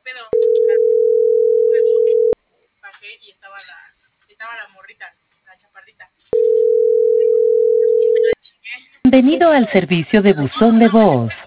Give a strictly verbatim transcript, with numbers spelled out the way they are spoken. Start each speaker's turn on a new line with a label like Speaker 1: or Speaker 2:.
Speaker 1: pedo. Luego bajé y estaba la, estaba la morrita, la chaparrita. Y me la chingué.
Speaker 2: Bienvenido al servicio de buzón de voz.